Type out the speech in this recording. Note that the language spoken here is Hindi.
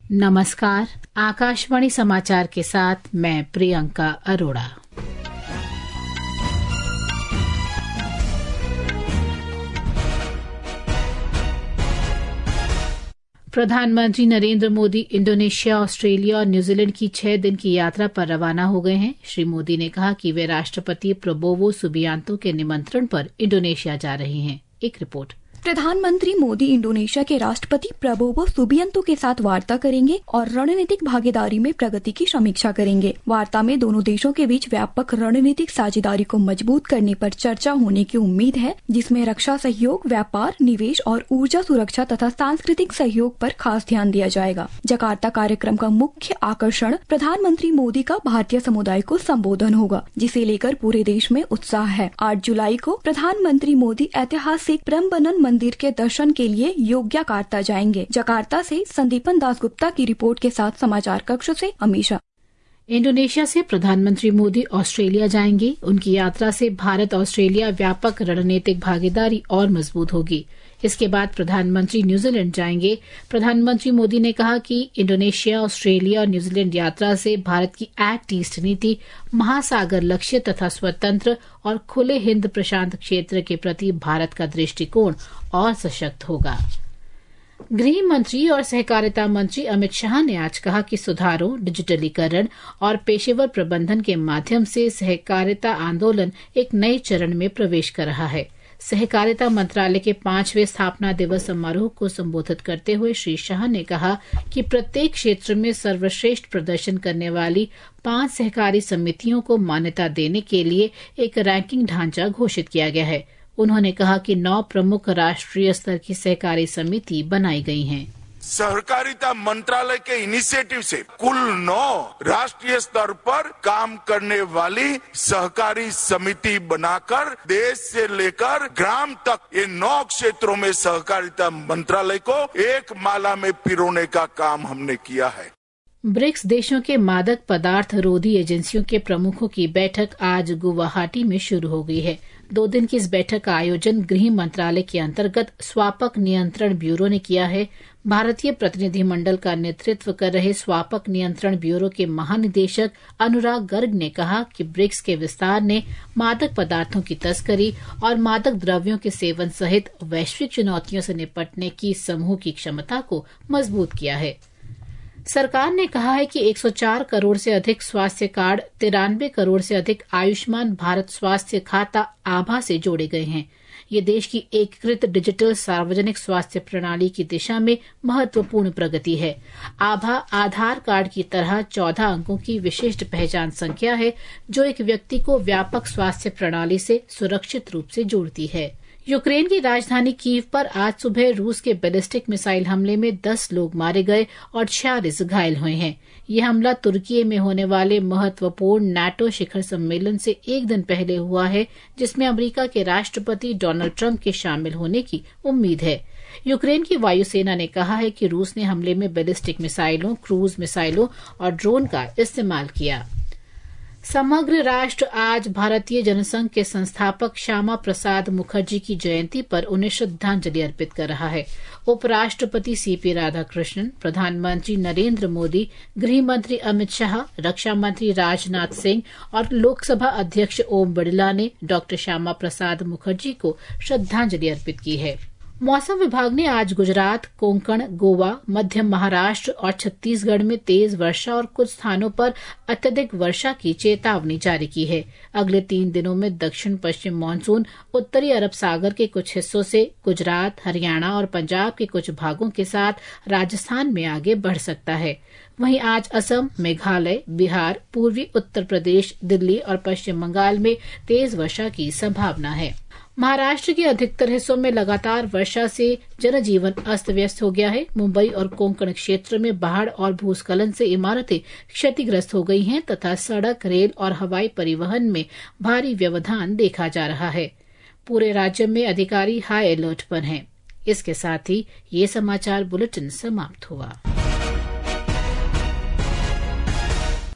नमस्कार, आकाशवाणी समाचार के साथ मैं प्रियंका अरोड़ा। प्रधानमंत्री नरेंद्र मोदी इंडोनेशिया, ऑस्ट्रेलिया और न्यूजीलैंड की 6 दिन की यात्रा पर रवाना हो गए हैं। श्री मोदी ने कहा कि वे राष्ट्रपति प्रबोवो सुबियांतो के निमंत्रण पर इंडोनेशिया जा रहे हैं। एक रिपोर्ट। प्रधानमंत्री मोदी इंडोनेशिया के राष्ट्रपति प्रबोवो सुबियांतो के साथ वार्ता करेंगे और रणनीतिक भागीदारी में प्रगति की समीक्षा करेंगे। वार्ता में दोनों देशों के बीच व्यापक रणनीतिक साझेदारी को मजबूत करने पर चर्चा होने की उम्मीद है, जिसमें रक्षा सहयोग, व्यापार, निवेश और ऊर्जा सुरक्षा तथा सांस्कृतिक सहयोग पर खास ध्यान दिया जाएगा। जकार्ता कार्यक्रम का मुख्य आकर्षण प्रधानमंत्री मोदी का भारतीय समुदाय को संबोधन होगा, जिसे लेकर पूरे देश में उत्साह है। 8 जुलाई को प्रधानमंत्री मोदी ऐतिहासिक प्रम्बनन मंदिर के दर्शन के लिए योग्यकार्ता जाएंगे। जकार्ता से संदीपन दासगुप्ता की रिपोर्ट के साथ समाचार कक्ष से अमीशा। इंडोनेशिया से प्रधानमंत्री मोदी ऑस्ट्रेलिया जाएंगे। उनकी यात्रा से भारत ऑस्ट्रेलिया व्यापक रणनीतिक भागीदारी और मजबूत होगी। इसके बाद प्रधानमंत्री न्यूजीलैंड जाएंगे। प्रधानमंत्री मोदी ने कहा कि इंडोनेशिया, ऑस्ट्रेलिया और न्यूजीलैंड यात्रा से भारत की एक्ट ईस्ट नीति, महासागर लक्ष्य तथा स्वतंत्र और खुले हिंद प्रशांत क्षेत्र के प्रति भारत का दृष्टिकोण और सशक्त होगा। गृह मंत्री और सहकारिता मंत्री अमित शाह ने आज कहा कि सुधारों, डिजिटलीकरण और पेशेवर प्रबंधन के माध्यम से सहकारिता आंदोलन एक नए चरण में प्रवेश कर रहा है। सहकारिता मंत्रालय के 5वें स्थापना दिवस समारोह को संबोधित करते हुए श्री शाह ने कहा कि प्रत्येक क्षेत्र में सर्वश्रेष्ठ प्रदर्शन करने वाली 5 सहकारी समितियों को मान्यता देने के लिए एक रैंकिंग ढांचा घोषित किया गया है। उन्होंने कहा कि 9 प्रमुख राष्ट्रीय स्तर की सहकारी समिति बनाई गई हैं। सहकारिता मंत्रालय के इनिशिएटिव से कुल 9 राष्ट्रीय स्तर पर काम करने वाली सहकारी समिति बनाकर देश से लेकर ग्राम तक ये 9 क्षेत्रों में सहकारिता मंत्रालय को एक माला में पिरोने का काम हमने किया है। ब्रिक्स देशों के मादक पदार्थ रोधी एजेंसियों के प्रमुखों की बैठक आज गुवाहाटी में शुरू हो गई है। 2 दिन की इस बैठक का आयोजन गृह मंत्रालय के अंतर्गत स्वापक नियंत्रण ब्यूरो ने किया है। भारतीय प्रतिनिधिमंडल का नेतृत्व कर रहे स्वापक नियंत्रण ब्यूरो के महानिदेशक अनुराग गर्ग ने कहा कि ब्रिक्स के विस्तार ने मादक पदार्थों की तस्करी और मादक द्रव्यों के सेवन सहित वैश्विक चुनौतियों से निपटने की समूह की क्षमता को मजबूत किया है। सरकार ने कहा है कि 104 करोड़ से अधिक स्वास्थ्य कार्ड, 93 करोड़ से अधिक आयुष्मान भारत स्वास्थ्य खाता आभा से जोड़े गए हैं। ये देश की एकीकृत डिजिटल सार्वजनिक स्वास्थ्य प्रणाली की दिशा में महत्वपूर्ण प्रगति है। आभा आधार कार्ड की तरह 14 अंकों की विशिष्ट पहचान संख्या है, जो एक व्यक्ति को व्यापक स्वास्थ्य प्रणाली से सुरक्षित रूप से जोड़ती है। यूक्रेन की राजधानी कीव पर आज सुबह रूस के बैलिस्टिक मिसाइल हमले में 10 लोग मारे गए और 46 घायल हुए हैं। यह हमला तुर्की में होने वाले महत्वपूर्ण नाटो शिखर सम्मेलन से एक दिन पहले हुआ है, जिसमें अमेरिका के राष्ट्रपति डोनाल्ड ट्रंप के शामिल होने की उम्मीद है। यूक्रेन की वायुसेना ने कहा है कि रूस ने हमले में बैलिस्टिक मिसाइलों, क्रूज मिसाइलों और ड्रोन का इस्तेमाल किया। समग्र राष्ट्र आज भारतीय जनसंघ के संस्थापक श्यामा प्रसाद मुखर्जी की जयंती पर उन्हें श्रद्धांजलि अर्पित कर रहा है। उपराष्ट्रपति सीपी राधाकृष्णन, प्रधानमंत्री नरेंद्र मोदी, गृह मंत्री अमित शाह, रक्षा मंत्री राजनाथ सिंह और लोकसभा अध्यक्ष ओम बिरला ने डॉक्टर श्यामा प्रसाद मुखर्जी को श्रद्धांजलि अर्पित की है। मौसम विभाग ने आज गुजरात, कोंकण, गोवा, मध्य महाराष्ट्र और छत्तीसगढ़ में तेज वर्षा और कुछ स्थानों पर अत्यधिक वर्षा की चेतावनी जारी की है। अगले 3 दिनों में दक्षिण पश्चिम मानसून उत्तरी अरब सागर के कुछ हिस्सों से गुजरात, हरियाणा और पंजाब के कुछ भागों के साथ राजस्थान में आगे बढ़ सकता है। वहीं आज असम, मेघालय, बिहार, पूर्वी उत्तर प्रदेश, दिल्ली और पश्चिम बंगाल में तेज वर्षा की संभावना है। महाराष्ट्र के अधिकतर हिस्सों में लगातार वर्षा से जनजीवन अस्त व्यस्त हो गया है। मुंबई और कोंकण क्षेत्र में बाढ़ और भूस्खलन से इमारतें क्षतिग्रस्त हो गई हैं तथा सड़क, रेल और हवाई परिवहन में भारी व्यवधान देखा जा रहा है। पूरे राज्य में अधिकारी हाई अलर्ट पर हैं। इसके साथ ही ये समाचार बुलेटिन समाप्त हुआ।